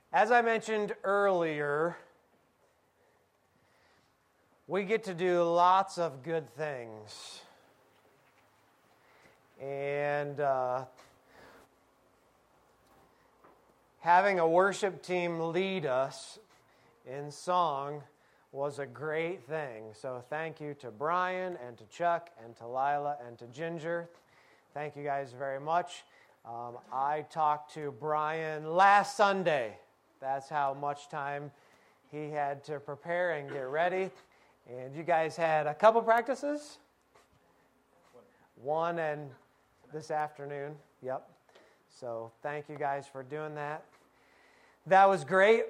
As I mentioned earlier, we get to do lots of good things. And having a worship team lead us in song was a great thing. So thank you to Brian and to Chuck and to Lila and to Ginger. Thank you guys very much. I talked to Brian last Sunday. That's how much time he had to prepare and get ready. And you guys had a couple practices? One and this afternoon. Yep. So thank you guys for doing that. That was great.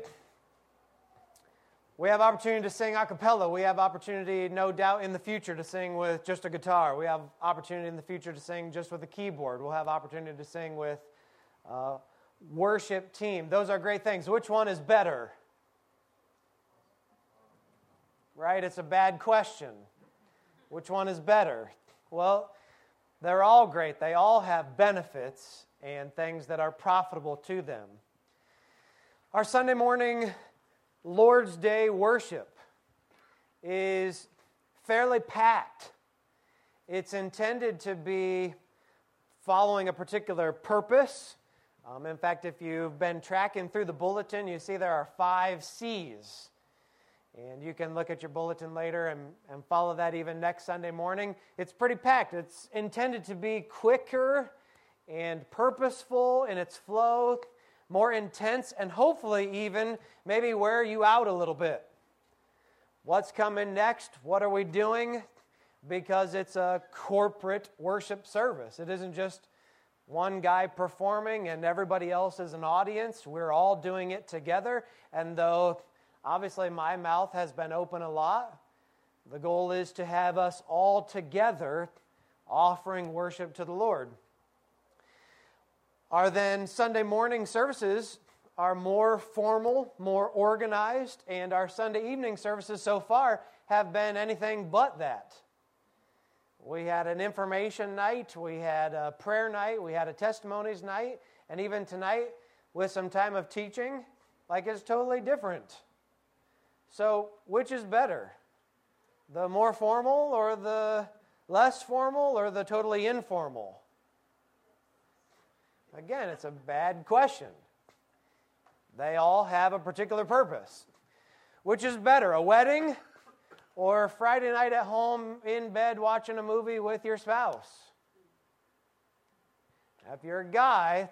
We have opportunity to sing a cappella. We have opportunity, no doubt, in the future to sing with just a guitar. We have opportunity in the future to sing just with a keyboard. We'll have opportunity to sing with a worship team. Those are great things. Which one is better? Right? It's a bad question. Which one is better? Well, they're all great. They all have benefits and things that are profitable to them. Our Sunday morning Lord's Day worship is fairly packed. It's intended to be following a particular purpose. In fact, if you've been tracking through the bulletin, you see there are 5 C's. And you can look at your bulletin later and follow that even next Sunday morning. It's pretty packed. It's intended to be quicker and purposeful in its flow, more intense, and hopefully even maybe wear you out a little bit. What's coming next? What are we doing? Because it's a corporate worship service. It isn't just one guy performing and everybody else is an audience. We're all doing it together. And though obviously my mouth has been open a lot, the goal is to have us all together offering worship to the Lord. Our then Sunday morning services are more formal, more organized, and our Sunday evening services so far have been anything but that. We had an information night, we had a prayer night, we had a testimonies night, and even tonight with some time of teaching, it's totally different. So, which is better? The more formal or the less formal or the totally informal? Again, it's a bad question. They all have a particular purpose. Which is better, a wedding or Friday night at home in bed watching a movie with your spouse? If you're a guy,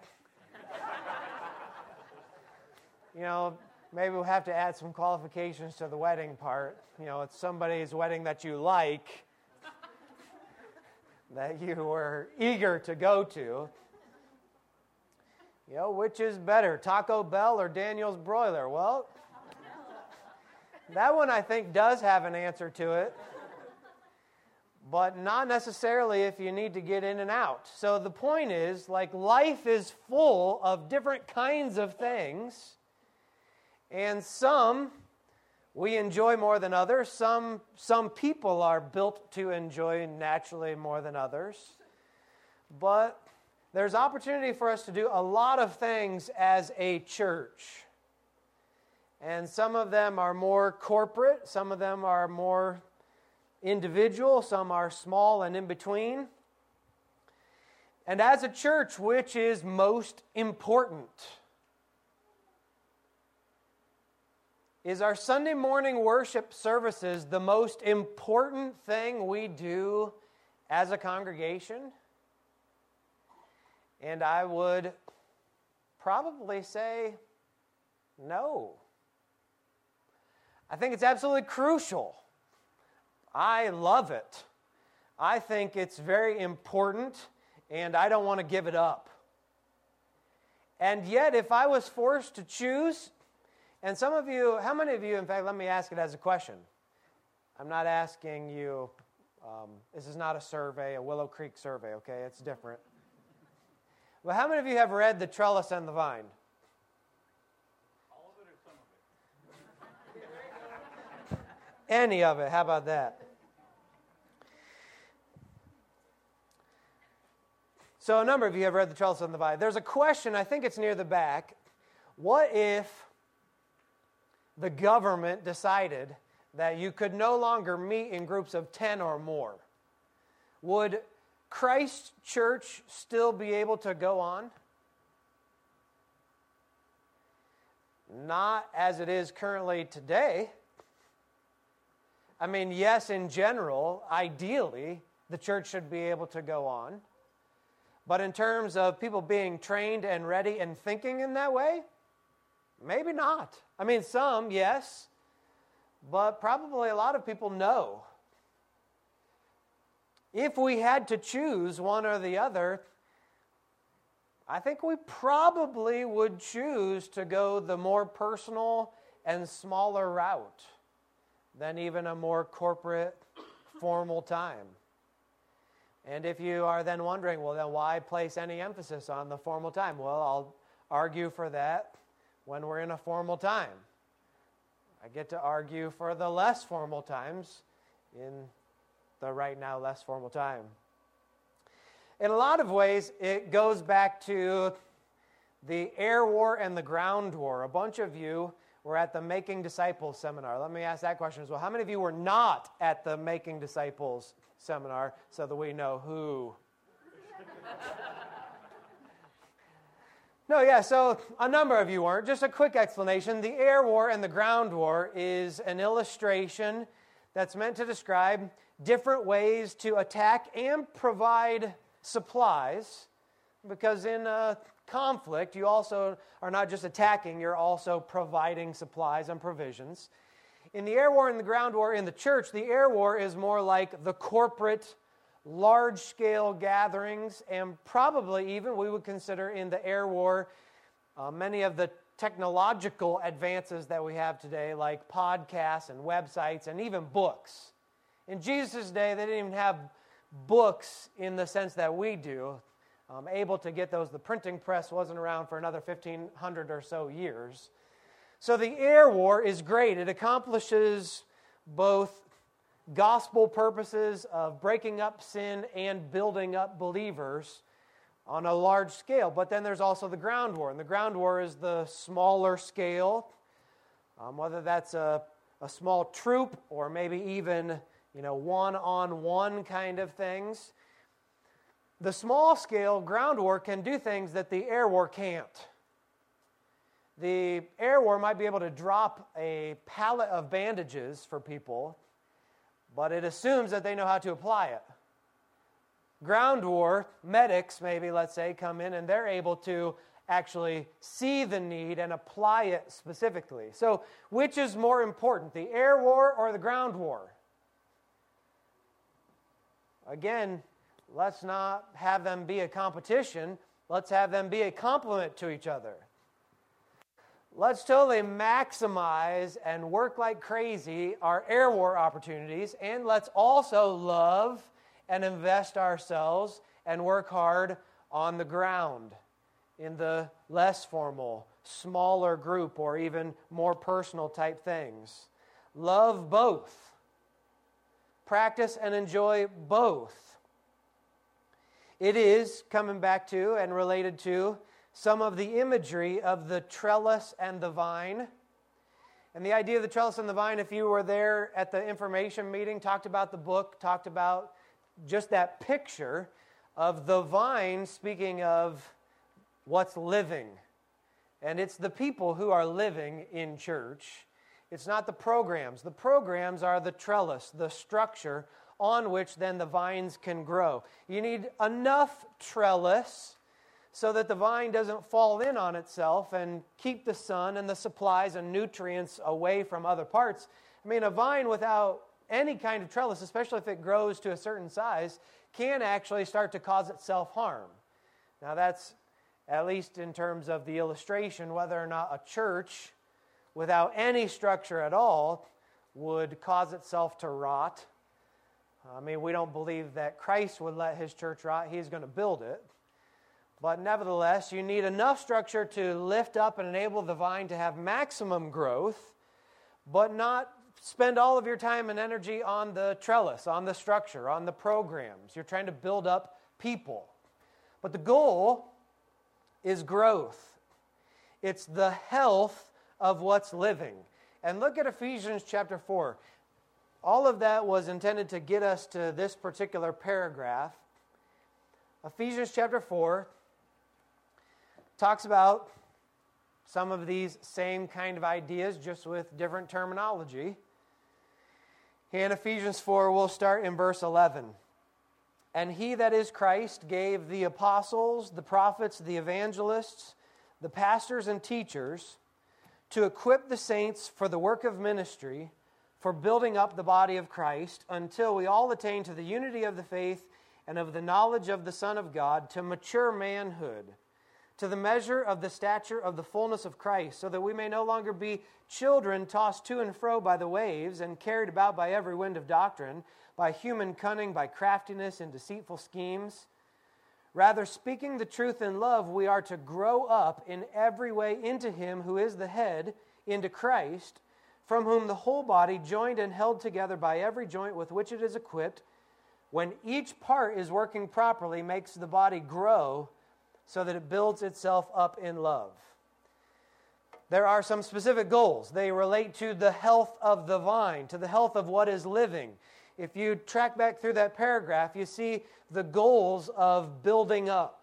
maybe we'll have to add some qualifications to the wedding part. It's somebody's wedding that you like, that you were eager to go to. Which is better, Taco Bell or Daniel's Broiler? Well, that one I think does have an answer to it, but not necessarily if you need to get in and out. So the point is, life is full of different kinds of things, and some we enjoy more than others. Some people are built to enjoy naturally more than others, but there's opportunity for us to do a lot of things as a church. And some of them are more corporate, some of them are more individual, some are small and in between. And as a church, which is most important? Is our Sunday morning worship services the most important thing we do as a congregation? And I would probably say no. I think it's absolutely crucial. I love it. I think it's very important, and I don't want to give it up. And yet, if I was forced to choose, and some of you, how many of you, in fact, let me ask it as a question. I'm not asking you, this is not a survey, a Willow Creek survey, okay? It's different. Well, how many of you have read The Trellis and the Vine? All of it or some of it? Any of it. How about that? So a number of you have read The Trellis and the Vine. There's a question, I think it's near the back. What if the government decided that you could no longer meet in groups of 10 or more, would Christ Church still be able to go on? Not as it is currently today. I mean, yes, in general, ideally, the church should be able to go on. But in terms of people being trained and ready and thinking in that way, maybe not. I mean, some, yes, but probably a lot of people, no. If we had to choose one or the other, I think we probably would choose to go the more personal and smaller route than even a more corporate, formal time. And if you are then wondering, well, then why place any emphasis on the formal time? Well, I'll argue for that when we're in a formal time. I get to argue for the less formal times in the right now less formal time. In a lot of ways, it goes back to the air war and the ground war. A bunch of you were at the Making Disciples seminar. Let me ask that question as well. How many of you were not at the Making Disciples seminar so that we know who? No, yeah, so a number of you weren't. Just a quick explanation. The air war and the ground war is an illustration that's meant to describe different ways to attack and provide supplies, because in a conflict, you also are not just attacking, you're also providing supplies and provisions. In the air war and the ground war in the church, the air war is more like the corporate, large-scale gatherings, and probably even we would consider in the air war many of the technological advances that we have today, like podcasts and websites and even books. In Jesus' day, they didn't even have books in the sense that we do. Able to get those. The printing press wasn't around for another 1,500 or so years. So the air war is great. It accomplishes both gospel purposes of breaking up sin and building up believers on a large scale. But then there's also the ground war. And the ground war is the smaller scale, whether that's a small troop or maybe even one-on-one kind of things. The small-scale ground war can do things that the air war can't. The air war might be able to drop a pallet of bandages for people, but it assumes that they know how to apply it. Ground war, medics maybe, let's say, come in and they're able to actually see the need and apply it specifically. So which is more important, the air war or the ground war? Again, let's not have them be a competition. Let's have them be a complement to each other. Let's totally maximize and work like crazy our air war opportunities, and let's also love and invest ourselves and work hard on the ground in the less formal, smaller group or even more personal type things. Love both. Practice and enjoy both. It is coming back to and related to some of the imagery of the trellis and the vine. And the idea of the trellis and the vine, if you were there at the information meeting, talked about the book, talked about just that picture of the vine, speaking of what's living. And it's the people who are living in church. It's not the programs. The programs are the trellis, the structure on which then the vines can grow. You need enough trellis so that the vine doesn't fall in on itself and keep the sun and the supplies and nutrients away from other parts. I mean, a vine without any kind of trellis, especially if it grows to a certain size, can actually start to cause itself harm. Now that's, at least in terms of the illustration, whether or not a church without any structure at all would cause itself to rot. I mean, we don't believe that Christ would let his church rot. He's going to build it. But nevertheless, you need enough structure to lift up and enable the vine to have maximum growth, but not spend all of your time and energy on the trellis, on the structure, on the programs. You're trying to build up people. But the goal is growth. It's the health of what's living. And look at Ephesians chapter 4. All of that was intended to get us to this particular paragraph. Ephesians chapter 4 talks about some of these same kind of ideas, just with different terminology. In Ephesians 4, we'll start in verse 11. And he that is Christ gave the apostles, the prophets, the evangelists, the pastors and teachers to equip the saints for the work of ministry, for building up the body of Christ, until we all attain to the unity of the faith and of the knowledge of the Son of God, to mature manhood, to the measure of the stature of the fullness of Christ, so that we may no longer be children tossed to and fro by the waves and carried about by every wind of doctrine, by human cunning, by craftiness and deceitful schemes. Rather, speaking the truth in love, we are to grow up in every way into Him who is the head, into Christ, from whom the whole body, joined and held together by every joint with which it is equipped, when each part is working properly, makes the body grow so that it builds itself up in love. There are some specific goals. They relate to the health of the vine, to the health of what is living. If you track back through that paragraph, you see the goals of building up.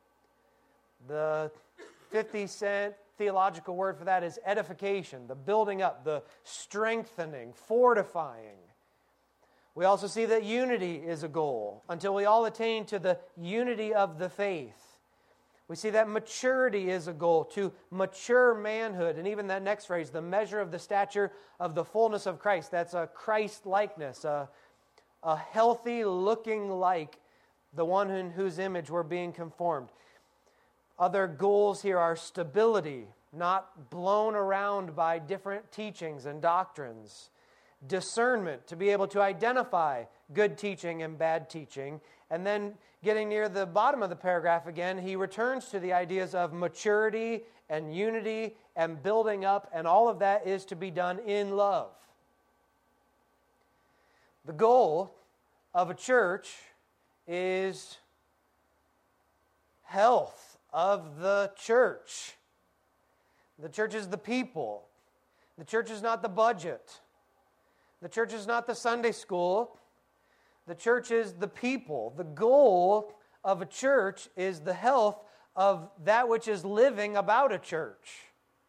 The 50-cent theological word for that is edification, the building up, the strengthening, fortifying. We also see that unity is a goal, until we all attain to the unity of the faith. We see that maturity is a goal, to mature manhood. And even that next phrase, the measure of the stature of the fullness of Christ. That's a Christ-likeness, a healthy looking like the one in whose image we're being conformed. Other goals here are stability, not blown around by different teachings and doctrines. Discernment, to be able to identify good teaching and bad teaching. And then getting near the bottom of the paragraph again, he returns to the ideas of maturity and unity and building up, and all of that is to be done in love. The goal of a church is health of the church. The church is the people. The church is not the budget. The church is not the Sunday school. The church is the people. The goal of a church is the health of that which is living about a church.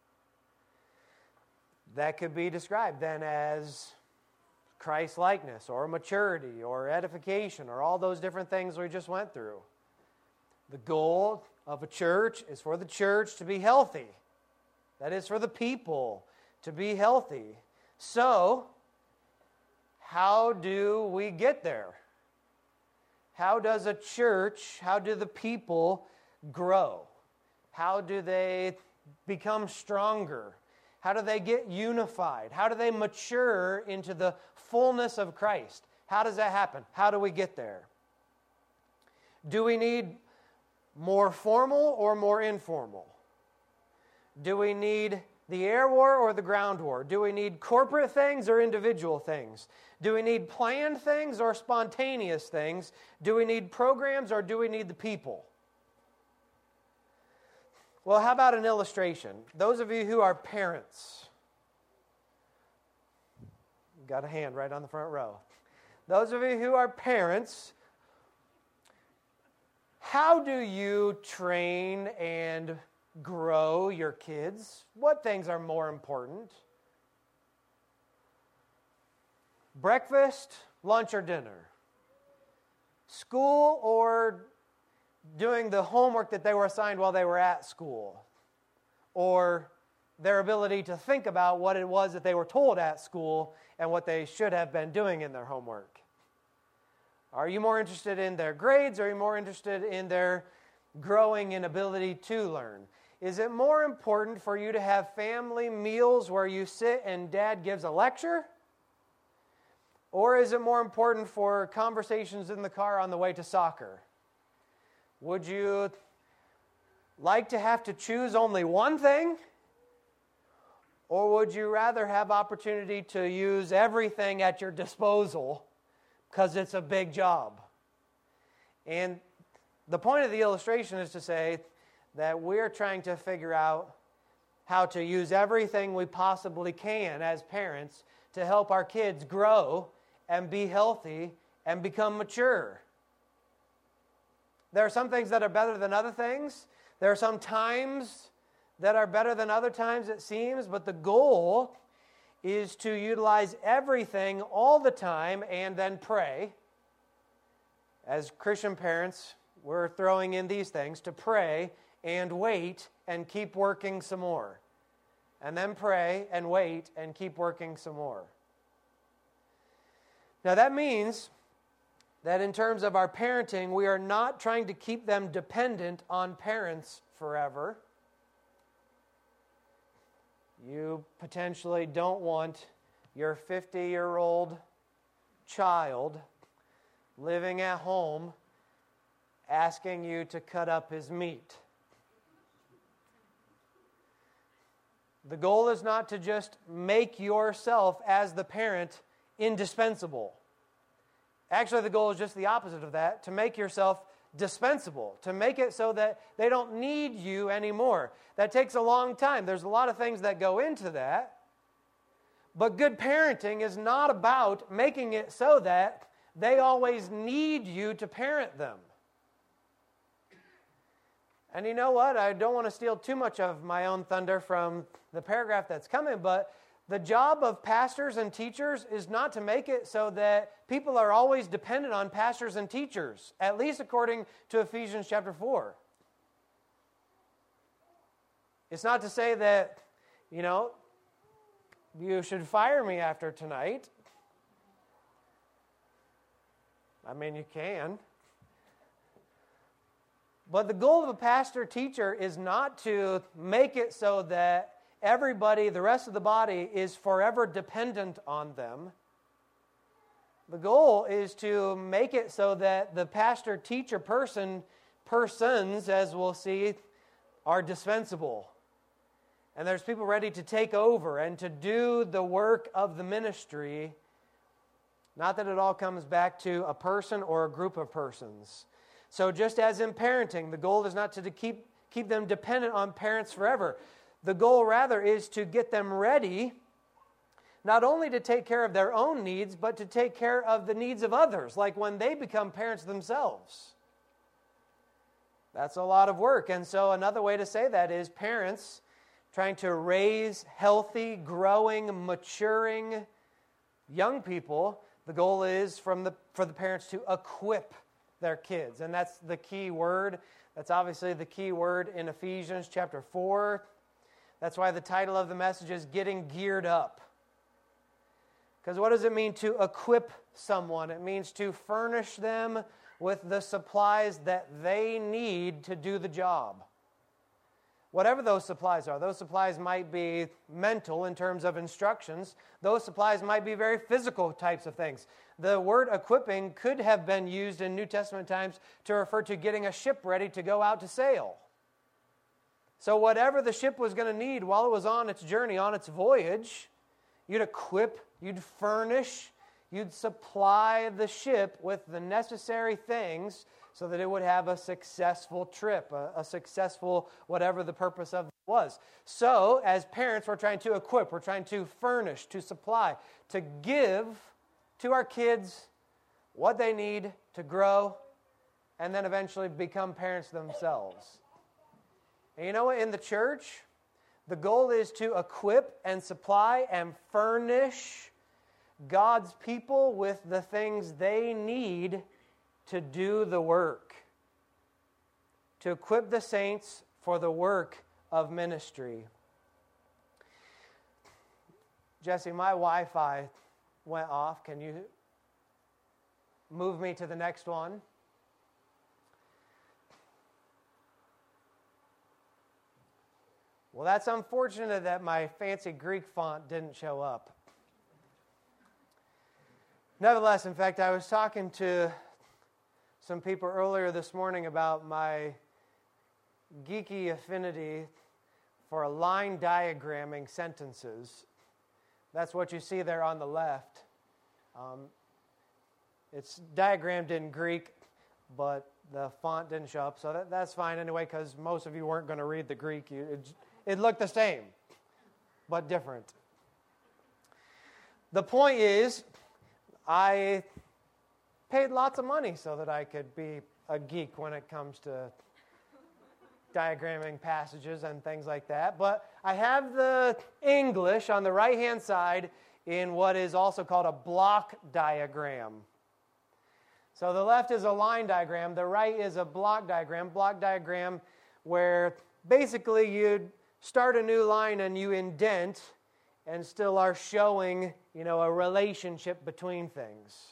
That could be described then as Christ-likeness or maturity or edification or all those different things we just went through. The goal of a church is for the church to be healthy. That is for the people to be healthy. So, how do we get there? How does a church, how do the people grow? How do they become stronger? How do they get unified? How do they mature into the fullness of Christ? How does that happen? How do we get there? Do we need more formal or more informal? Do we need the air war or the ground war? Do we need corporate things or individual things? Do we need planned things or spontaneous things? Do we need programs or do we need the people? Well, how about an illustration? Those of you who are parents, got a hand right on the front row. Those of you who are parents, how do you train and grow your kids? What things are more important? Breakfast, lunch, or dinner? School or doing the homework that they were assigned while they were at school? Or their ability to think about what it was that they were told at school and what they should have been doing in their homework? Are you more interested in their grades or are you more interested in their growing in ability to learn? Is it more important for you to have family meals where you sit and Dad gives a lecture? Or is it more important for conversations in the car on the way to soccer? Would you like to have to choose only one thing? Or would you rather have opportunity to use everything at your disposal because it's a big job? And the point of the illustration is to say that we're trying to figure out how to use everything we possibly can as parents to help our kids grow and be healthy and become mature. There are some things that are better than other things. There are some times that are better than other times, it seems, but the goal is to utilize everything all the time and then pray. As Christian parents, we're throwing in these things to pray and wait and keep working some more. And then pray and wait and keep working some more. Now that means that in terms of our parenting, we are not trying to keep them dependent on parents forever. You potentially don't want your 50-year-old child living at home asking you to cut up his meat. The goal is not to just make yourself, as the parent, indispensable. Actually, the goal is just the opposite of that, to make yourself dispensable, to make it so that they don't need you anymore. That takes a long time. There's a lot of things that go into that. But good parenting is not about making it so that they always need you to parent them. And you know what? I don't want to steal too much of my own thunder from the paragraph that's coming, but the job of pastors and teachers is not to make it so that people are always dependent on pastors and teachers, at least according to Ephesians chapter 4. It's not to say that, you should fire me after tonight. I mean, you can. But the goal of a pastor-teacher is not to make it so that everybody, the rest of the body, is forever dependent on them. The goal is to make it so that the pastor-teacher persons, as we'll see, are dispensable. And there's people ready to take over and to do the work of the ministry. Not that it all comes back to a person or a group of persons. So just as in parenting, the goal is not to keep them dependent on parents forever. The goal, rather, is to get them ready, not only to take care of their own needs, but to take care of the needs of others, like when they become parents themselves. That's a lot of work. And so another way to say that is parents trying to raise healthy, growing, maturing young people. The goal is for the parents to equip their kids. And that's the key word. That's obviously the key word in Ephesians chapter 4. That's why the title of the message is Getting Geared Up. Because what does it mean to equip someone? It means to furnish them with the supplies that they need to do the job. Whatever those supplies are. Those supplies might be mental in terms of instructions. Those supplies might be very physical types of things. The word equipping could have been used in New Testament times to refer to getting a ship ready to go out to sail. So whatever the ship was going to need while it was on its journey, on its voyage, you'd equip, you'd furnish, you'd supply the ship with the necessary things so that it would have a successful trip, a successful whatever the purpose of it was. So as parents, we're trying to equip, we're trying to furnish, to supply, to give to our kids what they need to grow and then eventually become parents themselves. And you know what? In the church, the goal is to equip and supply and furnish God's people with the things they need to do the work. To equip the saints for the work of ministry. Jesse, my Wi-Fi went off. Can you move me to the next one? Well, that's unfortunate that my fancy Greek font didn't show up. Nevertheless, in fact, I was talking to some people earlier this morning about my geeky affinity for line diagramming sentences. That's what you see there on the left. It's diagrammed in Greek, but the font didn't show up, so that's fine anyway, because most of you weren't going to read the Greek. It looked the same. but different. The point is, I paid lots of money so that I could be a geek when it comes to diagramming passages and things like that. But I have the English on the right-hand side in what is also called a block diagram. So the left is a line diagram, the right is a block diagram. Block diagram where basically you'd start a new line and you indent and still are showing, a relationship between things.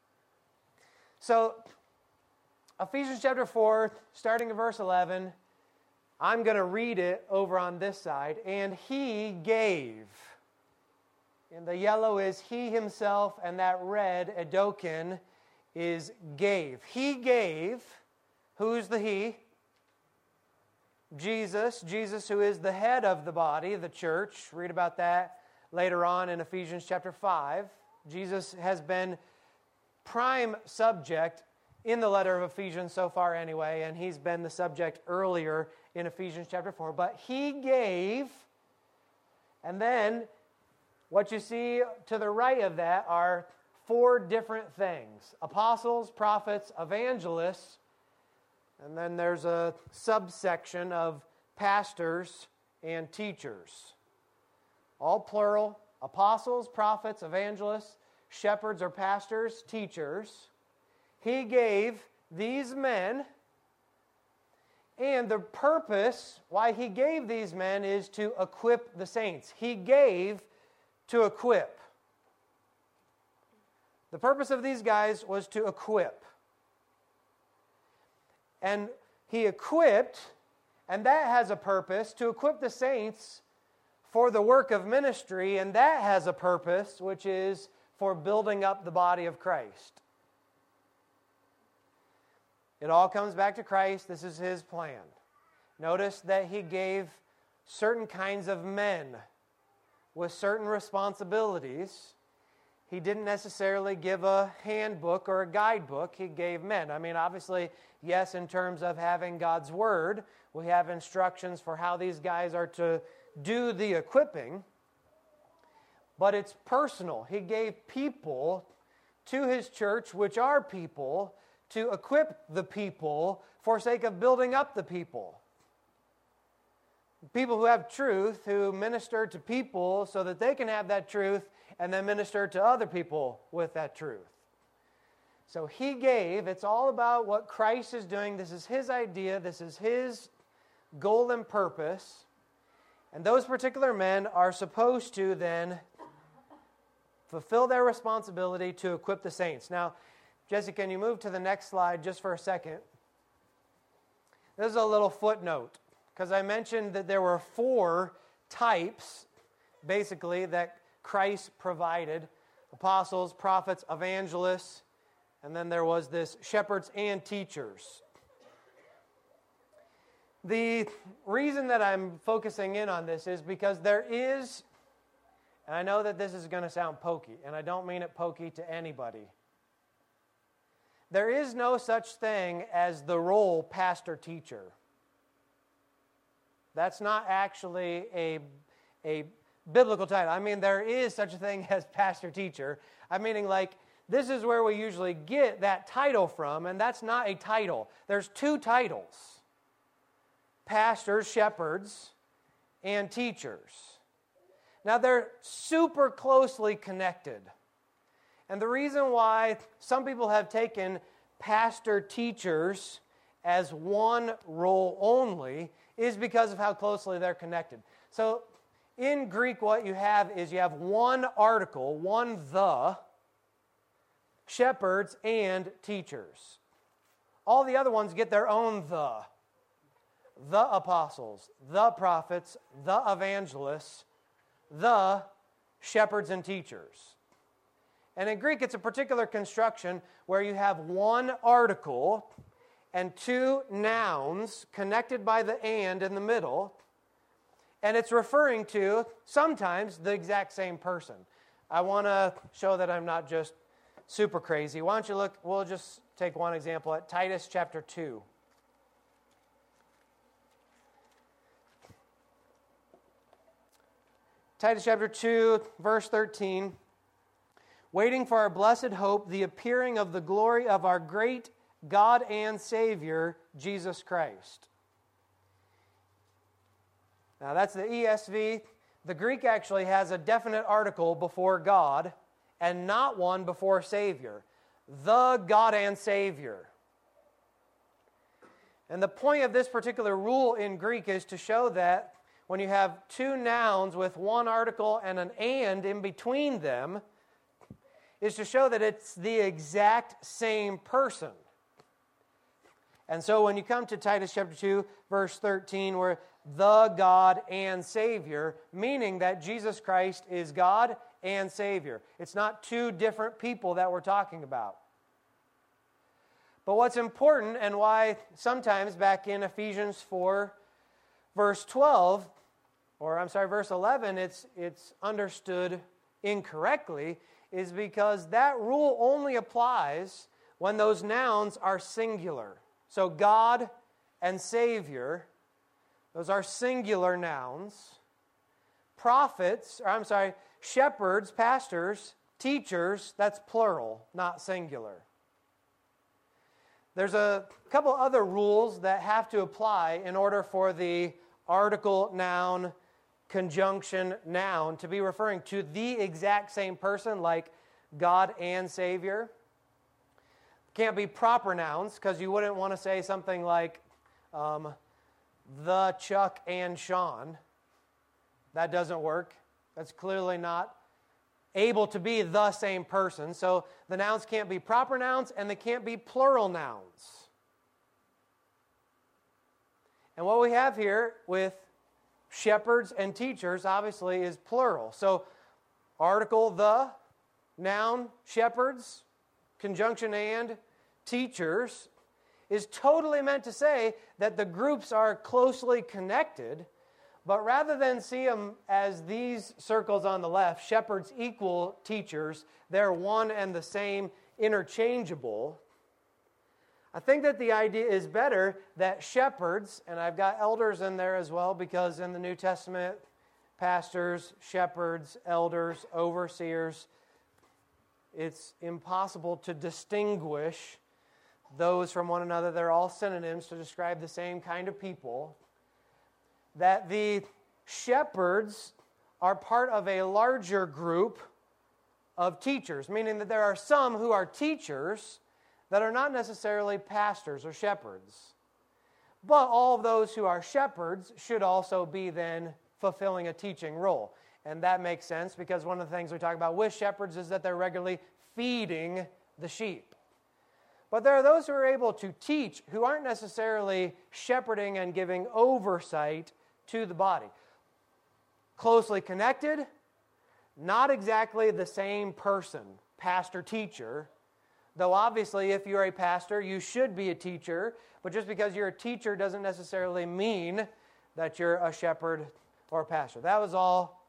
So Ephesians chapter 4, starting in verse 11, I'm going to read it over on this side. And he gave. And the yellow is he himself, and that red, edoken, is gave. He gave. Who's the he? Jesus. Jesus, who is the head of the body, the church. Read about that later on in Ephesians chapter 5. Jesus has been prime subject in the letter of Ephesians so far anyway, and he's been the subject earlier in Ephesians chapter 4. But he gave, and then what you see to the right of that are 4 different things: apostles, prophets, evangelists, and then there's a subsection of pastors and teachers. All plural: apostles, prophets, evangelists, shepherds or pastors, teachers. He gave these men, and the purpose why he gave these men is to equip the saints. He gave to equip. The purpose of these guys was to equip. And he equipped, and that has a purpose, to equip the saints for the work of ministry, and that has a purpose, which is for building up the body of Christ. It all comes back to Christ. This is his plan. Notice that he gave certain kinds of men with certain responsibilities. He didn't necessarily give a handbook or a guidebook. He gave men. Obviously, yes, in terms of having God's Word, we have instructions for how these guys are to do the equipping. But it's personal. He gave people to his church, which are people, to equip the people for sake of building up the people. People who have truth, who minister to people so that they can have that truth and then minister to other people with that truth. So he gave. It's all about what Christ is doing. This is his idea. This is his goal and purpose. And those particular men are supposed to then fulfill their responsibility to equip the saints. Now, Jesse, can you move to the next slide just for a second? This is a little footnote, because I mentioned that there were 4 types, basically, that Christ provided: apostles, prophets, evangelists, and then there was this shepherds and teachers. The reason that I'm focusing in on this is because there is, and I know that this is going to sound pokey, and I don't mean it pokey to anybody. There is no such thing as the role pastor-teacher. That's not actually a biblical title. There is such a thing as pastor-teacher. This is where we usually get that title from, and that's not a title. There's 2 titles: pastors, shepherds, and teachers. Now, they're super closely connected. And the reason why some people have taken pastor-teachers as one role only is because of how closely they're connected. So, in Greek, what you have is you have one article, one the, shepherds and teachers. All the other ones get their own the apostles, the prophets, the evangelists, the shepherds and teachers. And in Greek, it's a particular construction where you have one article and 2 nouns connected by the and in the middle, and it's referring to sometimes the exact same person. I want to show that I'm not just super crazy. Why don't you look, we'll just take one example at Titus chapter 2. Titus chapter 2, verse 13. Waiting for our blessed hope, the appearing of the glory of our great God and Savior, Jesus Christ. Now that's the ESV. The Greek actually has a definite article before God and not one before Savior. The God and Savior. And the point of this particular rule in Greek is to show that when you have two nouns with one article and an and in between them, is to show that it's the exact same person. And so when you come to Titus chapter 2, verse 13, where the God and Savior, meaning that Jesus Christ is God and Savior. It's not two different people that we're talking about. But what's important, and why sometimes back in Ephesians 4, verse 12, verse 11, it's understood incorrectly, is because that rule only applies when those nouns are singular. So God and Savior, those are singular nouns. Shepherds, pastors, teachers, that's plural, not singular. There's a couple other rules that have to apply in order for the article, noun, conjunction, noun to be referring to the exact same person, like God and Savior. Can't be proper nouns, because you wouldn't want to say something like the Chuck and Sean. That doesn't work. That's clearly not able to be the same person. So the nouns can't be proper nouns, and they can't be plural nouns. And what we have here with shepherds and teachers, obviously, is plural. So article the, noun shepherds, conjunction and, teachers, is totally meant to say that the groups are closely connected, but rather than see them as these circles on the left, shepherds equal teachers, they're one and the same, interchangeable. I think that the idea is better that shepherds, and I've got elders in there as well, because in the New Testament, pastors, shepherds, elders, overseers, it's impossible to distinguish those from one another. They're all synonyms to describe the same kind of people. That the shepherds are part of a larger group of teachers, meaning that there are some who are teachers that are not necessarily pastors or shepherds. But all of those who are shepherds should also be then fulfilling a teaching role. And that makes sense, because one of the things we talk about with shepherds is that they're regularly feeding the sheep. But there are those who are able to teach who aren't necessarily shepherding and giving oversight to the body. Closely connected, not exactly the same person, pastor-teacher, though obviously if you're a pastor, you should be a teacher, but just because you're a teacher doesn't necessarily mean that you're a shepherd or a pastor. That was all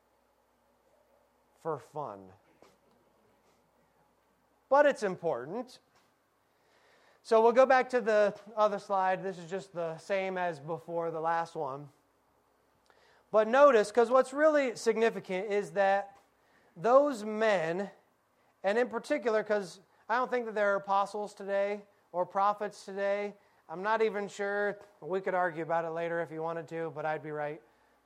for fun. But it's important. So we'll go back to the other slide. This is just the same as before, the last one. But notice, because what's really significant is that those men, and in particular, because I don't think that there are apostles today or prophets today. I'm not even sure. We could argue about it later if you wanted to, but I'd be right.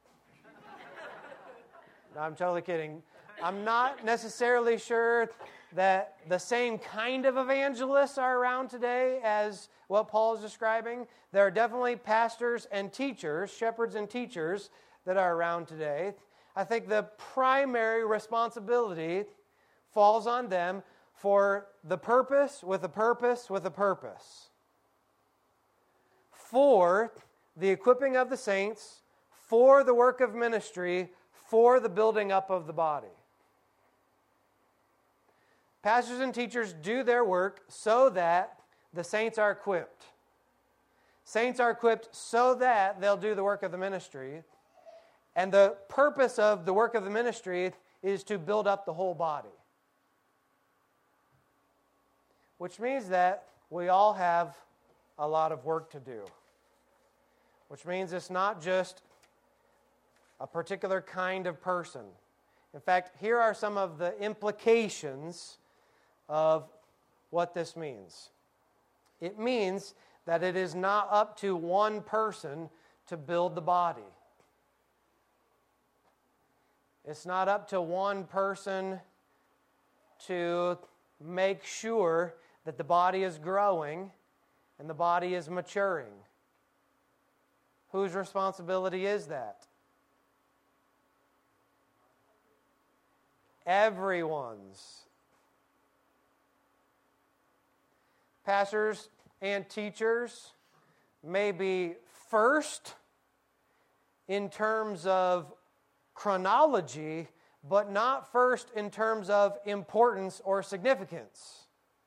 No, I'm totally kidding. I'm not necessarily sure that the same kind of evangelists are around today as what Paul is describing. There are definitely pastors and teachers, shepherds and teachers, that are around today. I think the primary responsibility falls on them for the purpose, with a purpose, with a purpose. For the equipping of the saints, for the work of ministry, for the building up of the body. Pastors and teachers do their work so that the saints are equipped. Saints are equipped so that they'll do the work of the ministry. And the purpose of the work of the ministry is to build up the whole body. Which means that we all have a lot of work to do. Which means it's not just a particular kind of person. In fact, here are some of the implications of what this means. It means that it is not up to one person to build the body. It's not up to one person to make sure that the body is growing and the body is maturing. Whose responsibility is that? Everyone's. Pastors and teachers may be first in terms of chronology, but not first in terms of importance or significance.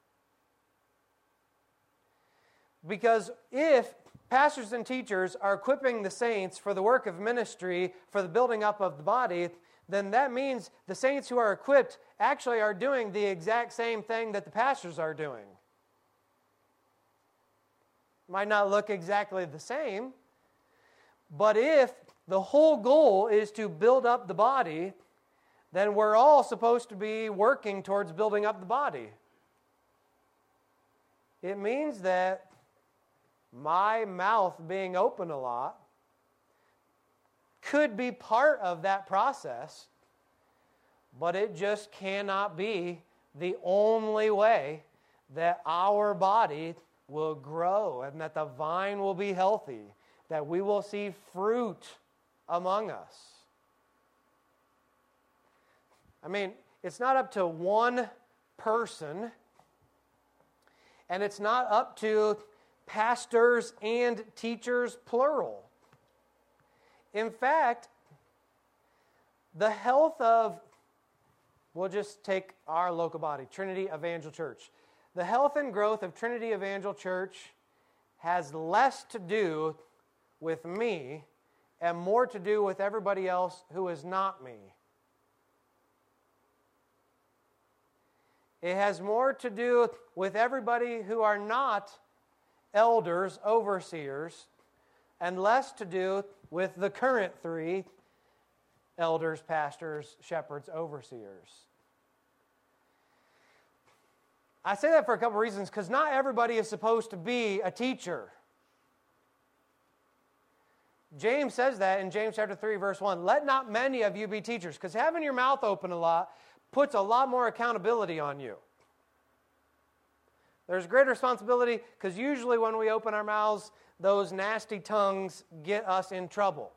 Because if pastors and teachers are equipping the saints for the work of ministry, for the building up of the body, then that means the saints who are equipped actually are doing the exact same thing that the pastors are doing. Might not look exactly the same, but if the whole goal is to build up the body, then we're all supposed to be working towards building up the body. It means that my mouth being open a lot could be part of that process, but it just cannot be the only way that our body will grow and that the vine will be healthy, that we will see fruit among us. I mean, it's not up to one person, and it's not up to pastors and teachers, plural. In fact, the health of, we'll just take our local body, Trinity Evangel Church. The health and growth of Trinity Evangel Church has less to do with me and more to do with everybody else who is not me. It has more to do with everybody who are not elders, overseers, and less to do with the current three: elders, pastors, shepherds, overseers. I say that for a couple reasons, because not everybody is supposed to be a teacher. James says that in James chapter 3, verse 1. Let not many of you be teachers, because having your mouth open a lot puts a lot more accountability on you. There's great responsibility, because usually when we open our mouths, those nasty tongues get us in trouble.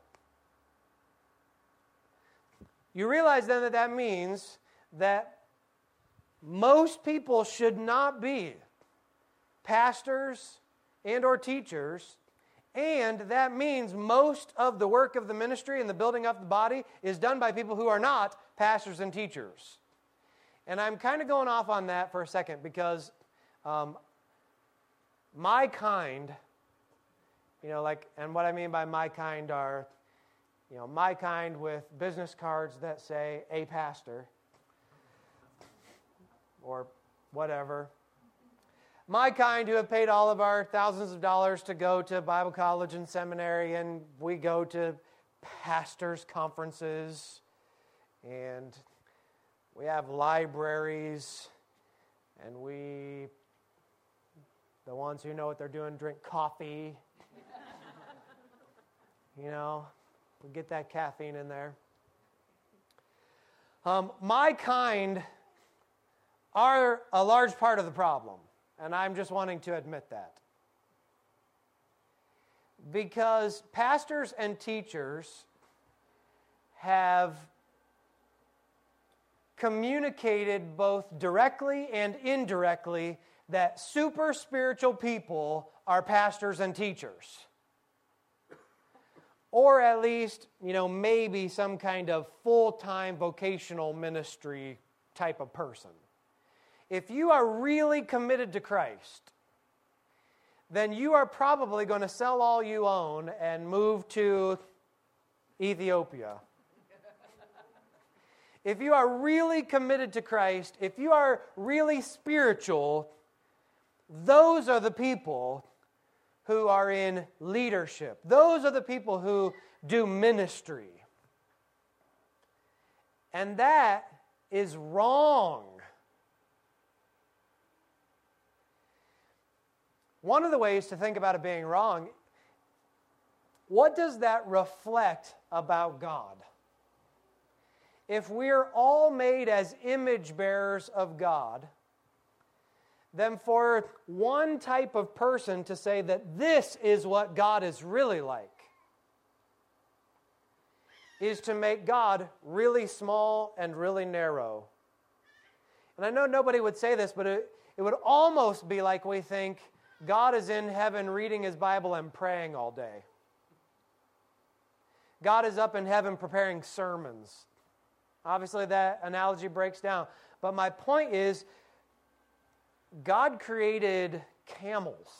You realize then that that means that most people should not be pastors and or teachers, and that means most of the work of the ministry and the building up the body is done by people who are not pastors and teachers. And I'm kind of going off on that for a second, because my kind, and what I mean by my kind are, my kind with business cards that say a pastor or whatever. My kind who have paid all of our thousands of dollars to go to Bible college and seminary, and we go to pastors' conferences, and we have libraries, and the ones who know what they're doing, drink coffee. We get that caffeine in there. My kind are a large part of the problem, and I'm just wanting to admit that. Because pastors and teachers have communicated both directly and indirectly that super spiritual people are pastors and teachers. Or at least, maybe some kind of full-time vocational ministry type of person. If you are really committed to Christ, then you are probably going to sell all you own and move to Ethiopia. If you are really committed to Christ, if you are really spiritual, those are the people who are in leadership. Those are the people who do ministry. And that is wrong. One of the ways to think about it being wrong, what does that reflect about God? If we're all made as image bearers of God, then for one type of person to say that this is what God is really like is to make God really small and really narrow. And I know nobody would say this, but it would almost be like we think God is in heaven reading His Bible and praying all day. God is up in heaven preparing sermons. Obviously, that analogy breaks down. But my point is, God created camels.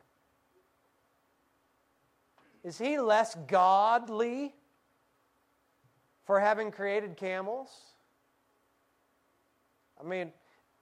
Is He less godly for having created camels? I mean,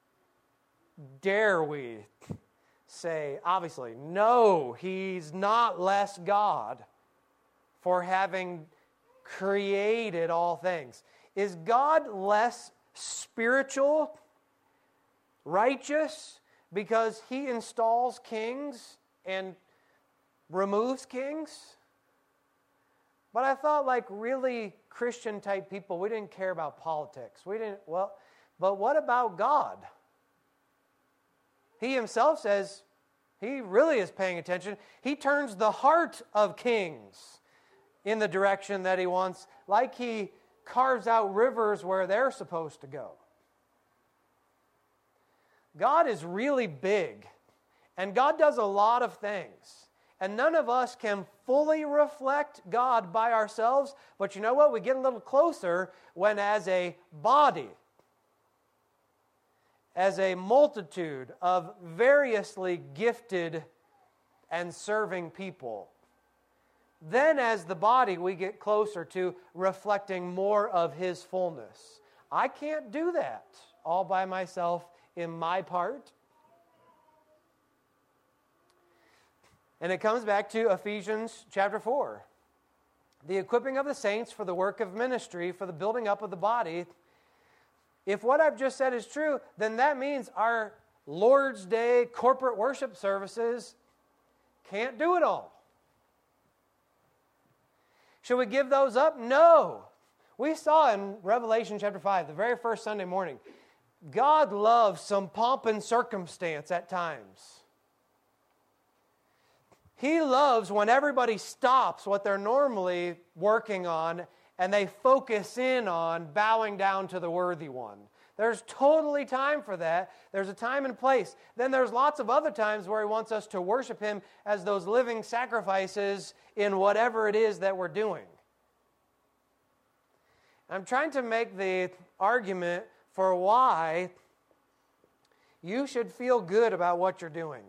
dare we say, obviously, no, He's not less God for having created all things. Is God less spiritual, righteous, because He installs kings and removes kings? But I thought, like really Christian type people, we didn't care about politics. But what about God? He Himself says He really is paying attention. He turns the heart of kings in the direction that He wants, like He carves out rivers where they're supposed to go. God is really big, and God does a lot of things. And none of us can fully reflect God by ourselves, but you know what? We get a little closer when as a body, as a multitude of variously gifted and serving people. Then as the body, we get closer to reflecting more of His fullness. I can't do that all by myself in my part. And it comes back to Ephesians chapter 4. The equipping of the saints for the work of ministry, for the building up of the body. If what I've just said is true, then that means our Lord's Day corporate worship services can't do it all. Should we give those up? No. We saw in Revelation chapter 5, the very first Sunday morning, God loves some pomp and circumstance at times. He loves when everybody stops what they're normally working on and they focus in on bowing down to the worthy one. There's totally time for that. There's a time and place. Then there's lots of other times where He wants us to worship Him as those living sacrifices in whatever it is that we're doing. I'm trying to make the argument for why you should feel good about what you're doing.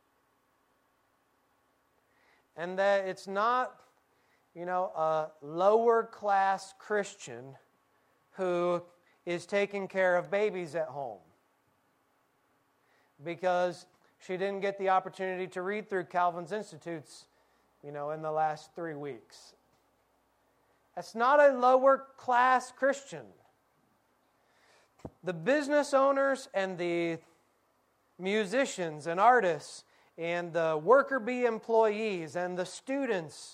And that it's not, a lower class Christian who is taking care of babies at home because she didn't get the opportunity to read through Calvin's Institutes, in the last 3 weeks. That's not a lower class Christian. The business owners and the musicians and artists and the worker bee employees and the students,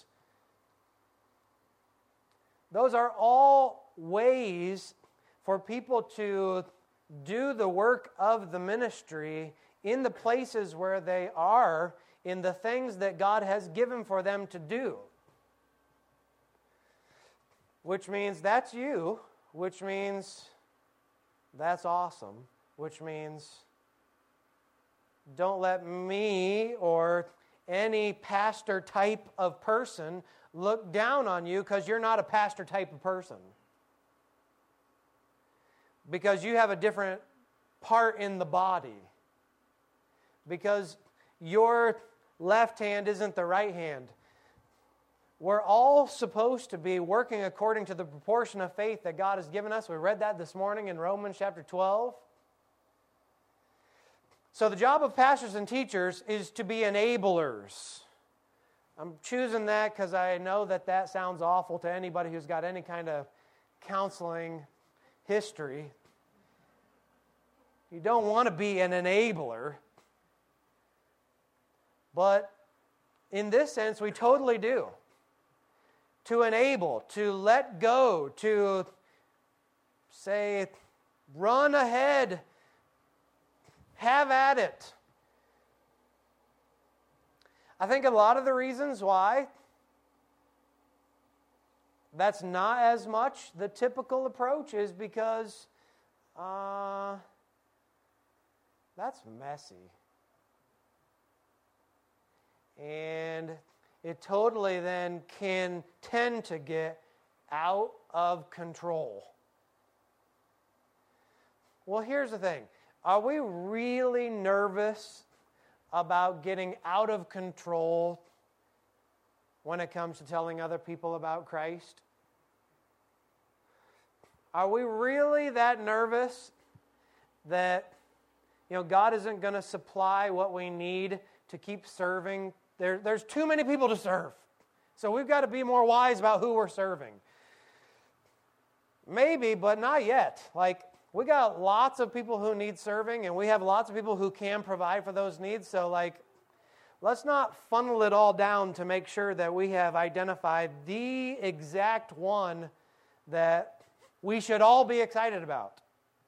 those are all ways for people to do the work of the ministry in the places where they are, in the things that God has given for them to do. Which means that's you, which means that's awesome, which means don't let me or any pastor type of person look down on you because you're not a pastor type of person. Because you have a different part in the body. Because your left hand isn't the right hand. We're all supposed to be working according to the proportion of faith that God has given us. We read that this morning in Romans chapter 12. So the job of pastors and teachers is to be enablers. I'm choosing that because I know that sounds awful to anybody who's got any kind of counseling history. You don't want to be an enabler. But in this sense, we totally do. To enable, to let go, to say, run ahead, have at it. I think a lot of the reasons why that's not as much the typical approach is because that's messy. And it totally then can tend to get out of control. Well, here's the thing. Are we really nervous about getting out of control when it comes to telling other people about Christ? Are we really that nervous that God isn't going to supply what we need to keep serving? There's too many people to serve. So we've got to be more wise about who we're serving. Maybe, but not yet. We got lots of people who need serving, and we have lots of people who can provide for those needs. So, let's not funnel it all down to make sure that we have identified the exact one that we should all be excited about.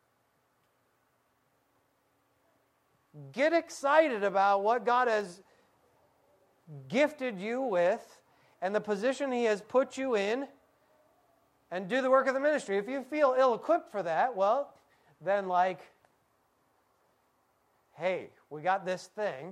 Get excited about what God has gifted you with and the position He has put you in, and do the work of the ministry. If you feel ill-equipped for that, well, then hey, we got this thing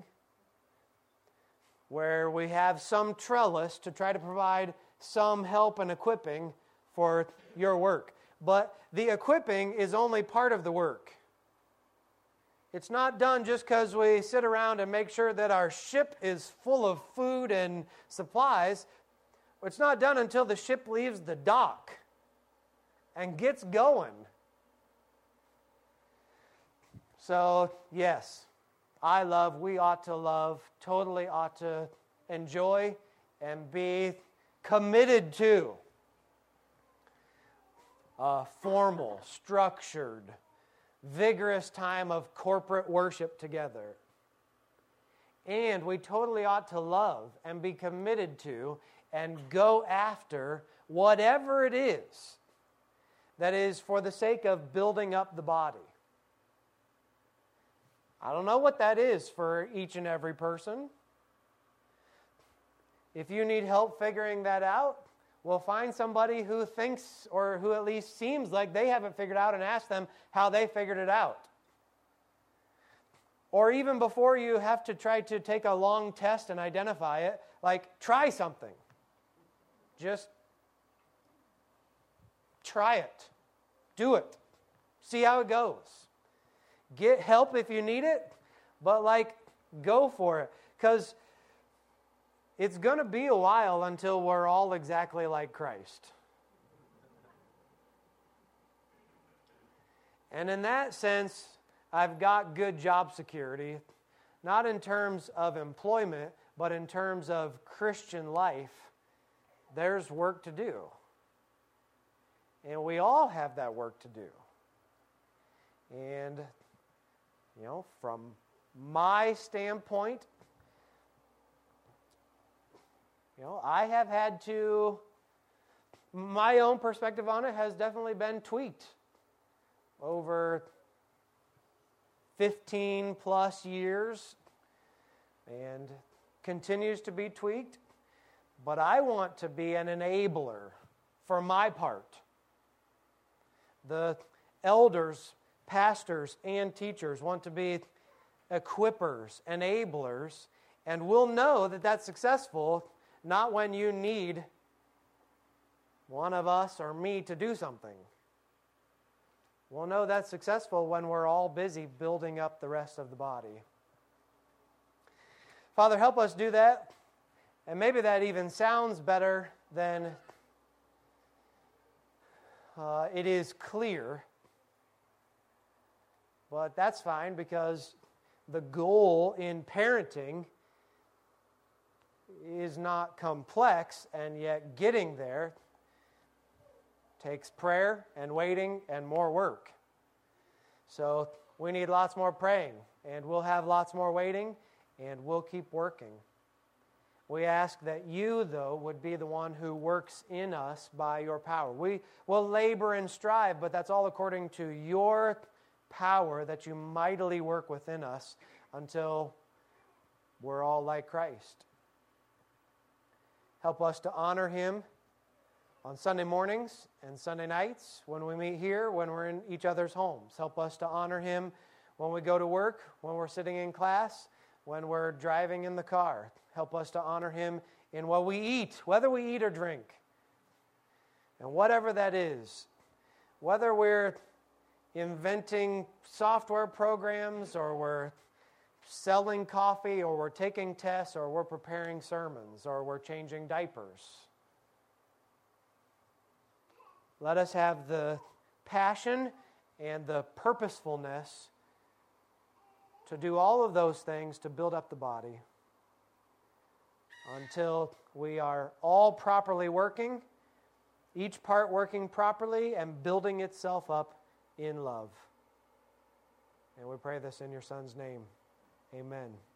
where we have some trellis to try to provide some help and equipping for your work. But the equipping is only part of the work. It's not done just because we sit around and make sure that our ship is full of food and supplies. It's not done until the ship leaves the dock and gets going. So, yes, we ought to love, totally ought to enjoy and be committed to a formal, structured, vigorous time of corporate worship together. And we totally ought to love and be committed to and go after whatever it is that is for the sake of building up the body. I don't know what that is for each and every person. If you need help figuring that out, we'll find somebody who thinks or who at least seems like they haven't figured out and ask them how they figured it out. Or even before you have to try to take a long test and identify it, try something. Just try it. Do it. See how it goes. Get help if you need it, but go for it. Because it's going to be a while until we're all exactly like Christ. And in that sense, I've got good job security, not in terms of employment, but in terms of Christian life. There's work to do. And we all have that work to do. And from my standpoint, I have had to, my own perspective on it has definitely been tweaked over 15 plus years and continues to be tweaked. But I want to be an enabler for my part. The elders, pastors, and teachers want to be equippers, enablers, and we'll know that that's successful not when you need one of us or me to do something. We'll know that's successful when we're all busy building up the rest of the body. Father, help us do that. And maybe that even sounds better than it is clear. But that's fine, because the goal in parenting is not complex, and yet getting there takes prayer and waiting and more work. So we need lots more praying, and we'll have lots more waiting, and we'll keep working. We ask that you, though, would be the one who works in us by your power. We will labor and strive, but that's all according to your power that you mightily work within us until we're all like Christ. Help us to honor Him on Sunday mornings and Sunday nights when we meet here, when we're in each other's homes. Help us to honor Him when we go to work, when we're sitting in class, when we're driving in the car. Help us to honor Him in what we eat, whether we eat or drink. And whatever that is, whether we're inventing software programs or we're selling coffee or we're taking tests or we're preparing sermons or we're changing diapers. Let us have the passion and the purposefulness to do all of those things to build up the body until we are all properly working, each part working properly and building itself up in love. And we pray this in your Son's name. Amen.